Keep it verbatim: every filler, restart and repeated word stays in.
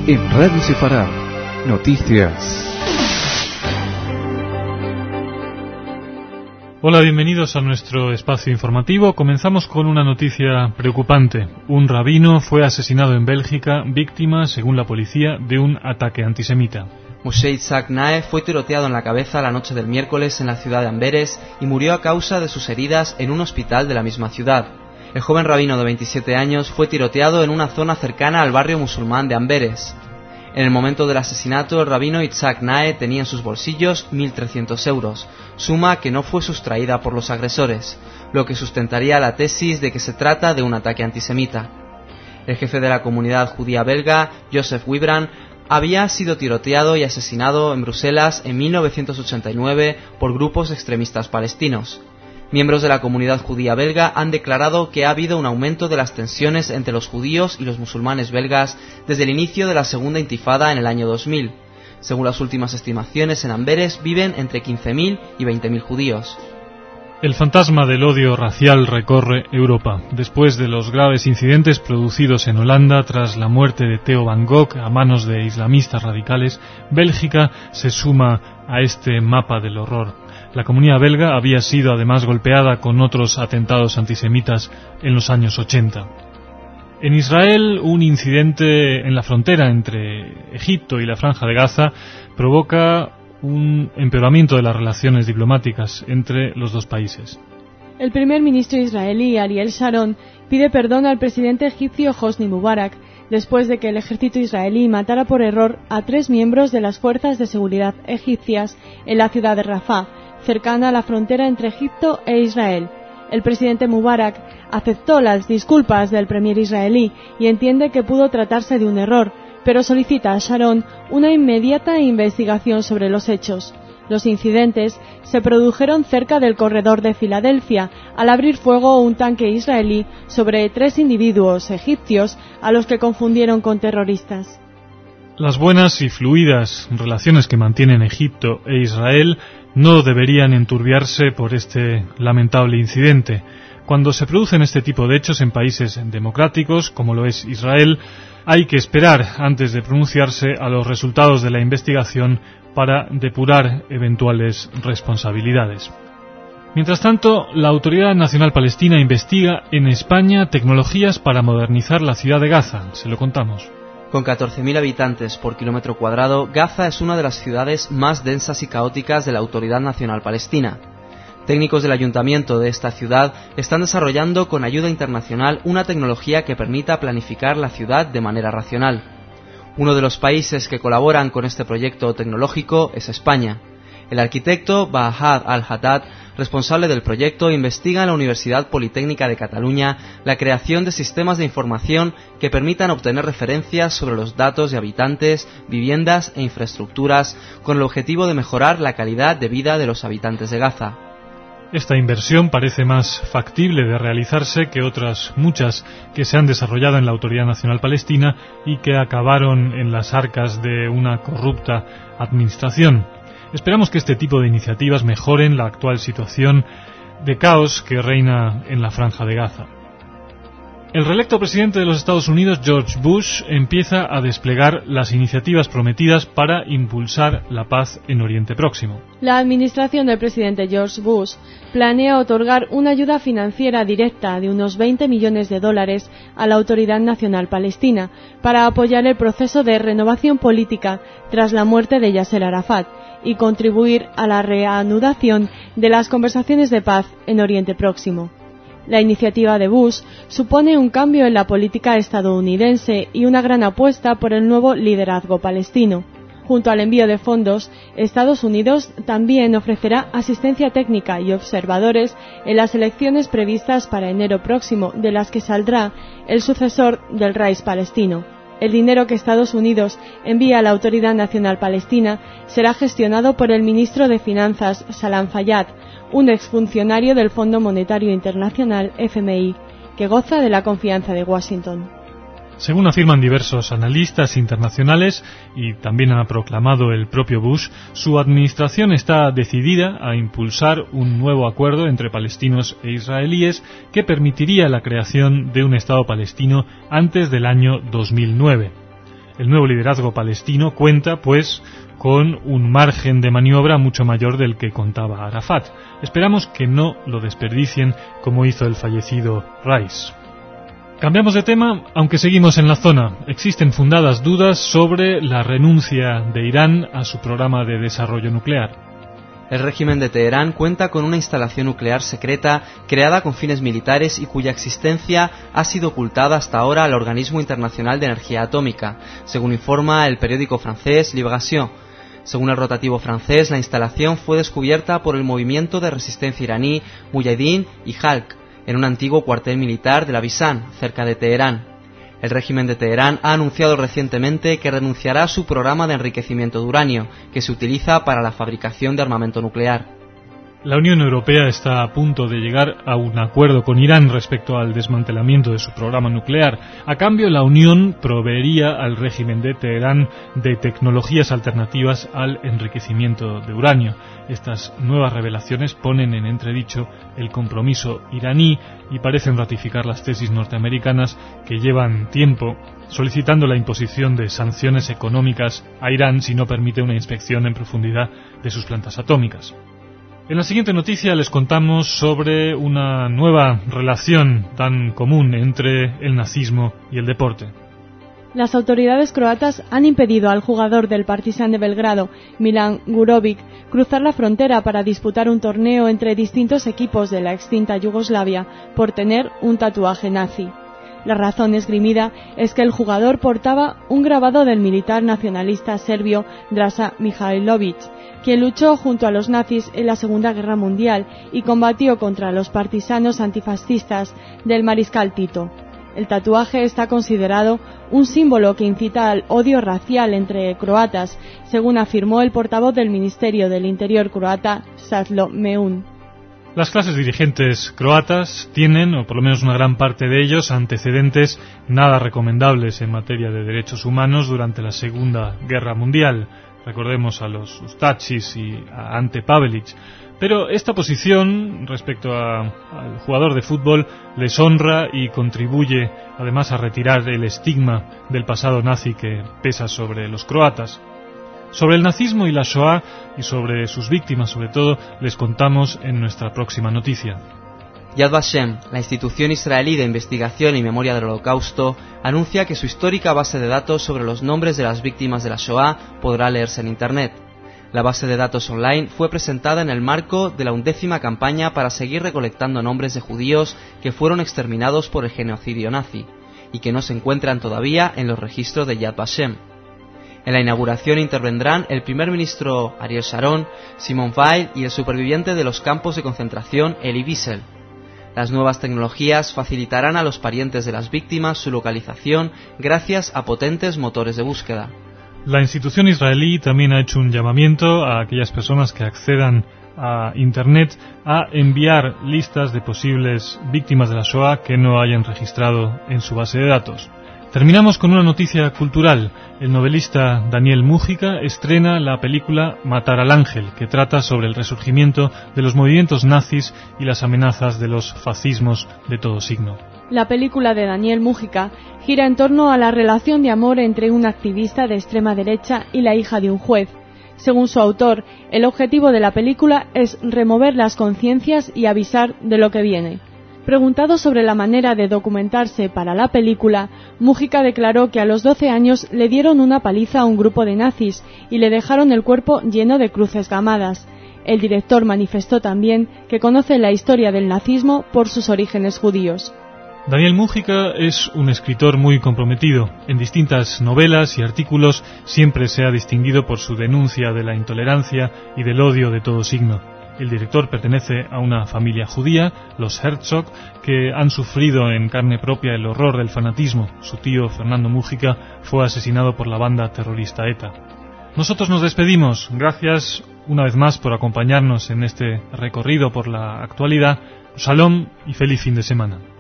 En Radio Sefará, noticias. Hola, bienvenidos a nuestro espacio informativo. Comenzamos con una noticia preocupante. Un rabino fue asesinado en Bélgica, víctima, según la policía, de un ataque antisemita. Moshe Itzhak Nae fue tiroteado en la cabeza la noche del miércoles en la ciudad de Amberes y murió a causa de sus heridas en un hospital de la misma ciudad. El joven rabino de veintisiete años fue tiroteado en una zona cercana al barrio musulmán de Amberes. En el momento del asesinato, el rabino Itzhak Nae tenía en sus bolsillos mil trescientos euros, suma que no fue sustraída por los agresores, lo que sustentaría la tesis de que se trata de un ataque antisemita. El jefe de la comunidad judía belga, Joseph Wibran, había sido tiroteado y asesinado en Bruselas en mil novecientos ochenta y nueve por grupos extremistas palestinos. Miembros de la comunidad judía belga han declarado que ha habido un aumento de las tensiones entre los judíos y los musulmanes belgas desde el inicio de la segunda intifada en el año dos mil. Según las últimas estimaciones, en Amberes viven entre quince mil y veinte mil judíos. El fantasma del odio racial recorre Europa. Después de los graves incidentes producidos en Holanda tras la muerte de Theo van Gogh a manos de islamistas radicales, Bélgica se suma a este mapa del horror. La comunidad belga había sido además golpeada con otros atentados antisemitas en los años ochenta. En Israel, un incidente en la frontera entre Egipto y la Franja de Gaza provoca un empeoramiento de las relaciones diplomáticas entre los dos países. El primer ministro israelí, Ariel Sharon, pide perdón al presidente egipcio Hosni Mubarak después de que el ejército israelí matara por error a tres miembros de las fuerzas de seguridad egipcias en la ciudad de Rafah, cercana a la frontera entre Egipto e Israel. El presidente Mubarak aceptó las disculpas del premier israelí y entiende que pudo tratarse de un error, pero solicita a Sharon una inmediata investigación sobre los hechos. Los incidentes se produjeron cerca del corredor de Filadelfia al abrir fuego un tanque israelí sobre tres individuos egipcios a los que confundieron con terroristas. Las buenas y fluidas relaciones que mantienen Egipto e Israel no deberían enturbiarse por este lamentable incidente. Cuando se producen este tipo de hechos en países democráticos, como lo es Israel, hay que esperar antes de pronunciarse a los resultados de la investigación para depurar eventuales responsabilidades. Mientras tanto, la Autoridad Nacional Palestina investiga en España tecnologías para modernizar la ciudad de Gaza. Se lo contamos. Con catorce mil habitantes por kilómetro cuadrado, Gaza es una de las ciudades más densas y caóticas de la Autoridad Nacional Palestina. Técnicos del ayuntamiento de esta ciudad están desarrollando con ayuda internacional una tecnología que permita planificar la ciudad de manera racional. Uno de los países que colaboran con este proyecto tecnológico es España. El arquitecto Bahad Al-Haddad, responsable del proyecto, investiga en la Universidad Politécnica de Cataluña la creación de sistemas de información que permitan obtener referencias sobre los datos de habitantes, viviendas e infraestructuras con el objetivo de mejorar la calidad de vida de los habitantes de Gaza. Esta inversión parece más factible de realizarse que otras muchas que se han desarrollado en la Autoridad Nacional Palestina y que acabaron en las arcas de una corrupta administración. Esperamos que este tipo de iniciativas mejoren la actual situación de caos que reina en la Franja de Gaza. El reelecto presidente de los Estados Unidos, George Bush, empieza a desplegar las iniciativas prometidas para impulsar la paz en Oriente Próximo. La administración del presidente George Bush planea otorgar una ayuda financiera directa de unos veinte millones de dólares a la Autoridad Nacional Palestina para apoyar el proceso de renovación política tras la muerte de Yasser Arafat y contribuir a la reanudación de las conversaciones de paz en Oriente Próximo. La iniciativa de Bush supone un cambio en la política estadounidense y una gran apuesta por el nuevo liderazgo palestino. Junto al envío de fondos, Estados Unidos también ofrecerá asistencia técnica y observadores en las elecciones previstas para enero próximo, de las que saldrá el sucesor del Raís palestino. El dinero que Estados Unidos envía a la Autoridad Nacional Palestina será gestionado por el ministro de Finanzas, Salam Fayyad, un exfuncionario del Fondo Monetario Internacional, F M I, que goza de la confianza de Washington. Según afirman diversos analistas internacionales, y también ha proclamado el propio Bush, su administración está decidida a impulsar un nuevo acuerdo entre palestinos e israelíes que permitiría la creación de un Estado palestino antes del año dos mil nueve. El nuevo liderazgo palestino cuenta, pues, con un margen de maniobra mucho mayor del que contaba Arafat. Esperamos que no lo desperdicien como hizo el fallecido Rice. Cambiamos de tema, aunque seguimos en la zona. Existen fundadas dudas sobre la renuncia de Irán a su programa de desarrollo nuclear. El régimen de Teherán cuenta con una instalación nuclear secreta creada con fines militares y cuya existencia ha sido ocultada hasta ahora al Organismo Internacional de Energía Atómica, según informa el periódico francés Libération. Según el rotativo francés, la instalación fue descubierta por el movimiento de resistencia iraní Mujahideen y Halq en un antiguo cuartel militar de la Bisan, cerca de Teherán. El régimen de Teherán ha anunciado recientemente que renunciará a su programa de enriquecimiento de uranio, que se utiliza para la fabricación de armamento nuclear. La Unión Europea está a punto de llegar a un acuerdo con Irán respecto al desmantelamiento de su programa nuclear. A cambio, la Unión proveería al régimen de Teherán de tecnologías alternativas al enriquecimiento de uranio. Estas nuevas revelaciones ponen en entredicho el compromiso iraní y parecen ratificar las tesis norteamericanas que llevan tiempo solicitando la imposición de sanciones económicas a Irán si no permite una inspección en profundidad de sus plantas atómicas. En la siguiente noticia les contamos sobre una nueva relación tan común entre el nazismo y el deporte. Las autoridades croatas han impedido al jugador del Partizan de Belgrado, Milan Gurovic, cruzar la frontera para disputar un torneo entre distintos equipos de la extinta Yugoslavia por tener un tatuaje nazi. La razón esgrimida es que el jugador portaba un grabado del militar nacionalista serbio Draža Mihajlović, quien luchó junto a los nazis en la Segunda Guerra Mundial y combatió contra los partisanos antifascistas del mariscal Tito. El tatuaje está considerado un símbolo que incita al odio racial entre croatas, según afirmó el portavoz del Ministerio del Interior croata, Laszlo Meun. Las clases dirigentes croatas tienen, o por lo menos una gran parte de ellos, antecedentes nada recomendables en materia de derechos humanos durante la Segunda Guerra Mundial. Recordemos a los Ustachis y a Ante Pavelic. Pero esta posición respecto a, al jugador de fútbol les honra y contribuye además a retirar el estigma del pasado nazi que pesa sobre los croatas. Sobre el nazismo y la Shoah y sobre sus víctimas sobre todo les contamos en nuestra próxima noticia. Yad Vashem, la institución israelí de investigación y memoria del Holocausto, anuncia que su histórica base de datos sobre los nombres de las víctimas de la Shoah podrá leerse en Internet. La base de datos online fue presentada en el marco de la undécima campaña para seguir recolectando nombres de judíos que fueron exterminados por el genocidio nazi y que no se encuentran todavía en los registros de Yad Vashem. En la inauguración intervendrán el primer ministro Ariel Sharon, Simone Weil y el superviviente de los campos de concentración Elie Wiesel. Las nuevas tecnologías facilitarán a los parientes de las víctimas su localización gracias a potentes motores de búsqueda. La institución israelí también ha hecho un llamamiento a aquellas personas que accedan a Internet a enviar listas de posibles víctimas de la Shoah que no hayan registrado en su base de datos. Terminamos con una noticia cultural. El novelista Daniel Múgica estrena la película Matar al Ángel, que trata sobre el resurgimiento de los movimientos nazis y las amenazas de los fascismos de todo signo. La película de Daniel Múgica gira en torno a la relación de amor entre un activista de extrema derecha y la hija de un juez. Según su autor, el objetivo de la película es remover las conciencias y avisar de lo que viene. Preguntado sobre la manera de documentarse para la película, Múgica declaró que a los doce años le dieron una paliza a un grupo de nazis y le dejaron el cuerpo lleno de cruces gamadas. El director manifestó también que conoce la historia del nazismo por sus orígenes judíos. Daniel Múgica es un escritor muy comprometido. En distintas novelas y artículos siempre se ha distinguido por su denuncia de la intolerancia y del odio de todo signo. El director pertenece a una familia judía, los Herzog, que han sufrido en carne propia el horror del fanatismo. Su tío, Fernando Múgica, fue asesinado por la banda terrorista ETA. Nosotros nos despedimos. Gracias una vez más por acompañarnos en este recorrido por la actualidad. Shalom y feliz fin de semana.